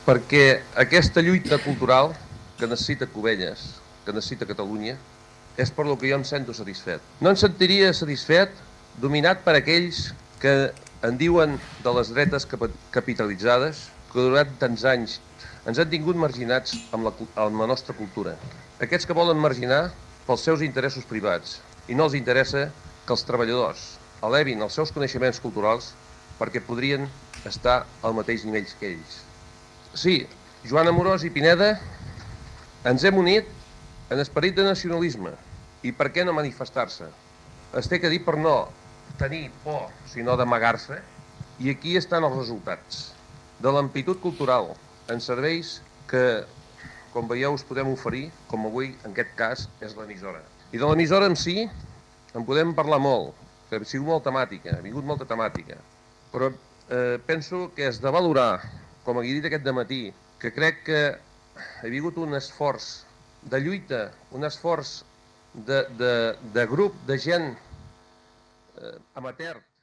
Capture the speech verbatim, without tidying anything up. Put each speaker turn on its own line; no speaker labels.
perquè aquesta lluita cultural que necessita Cubelles, que necessita Catalunya, és per lo que jo em sento satisfet. No em sentiria satisfet dominat per aquells que en diuen de les dretes capitalitzades que durant tants anys ens han tingut marginats amb la, amb la nostra cultura. Aquests que volen marginar pels seus interessos privats i no els interessa que els treballadors elevin els seus coneixements culturals perquè podrien estar al mateix nivell que ells. Sí, Joan Amorós i Pineda, ens hem unit en esperit de nacionalisme i per què no manifestar-se? Es té que dir per no tenir por, sinó d'amagar-se, i aquí estan els resultats de l'amplitud cultural en serveis que, com veieu, us podem oferir, com avui, en aquest cas, és l'emissora. I de l'emissora en si en podem parlar molt, que ha sigut molt temàtica, ha vingut molta temàtica, però eh, penso que és de valorar, com he dit aquest dematí, que crec que ha vingut un esforç de lluita, un esforç de, de, de grup de gent eh, amateur,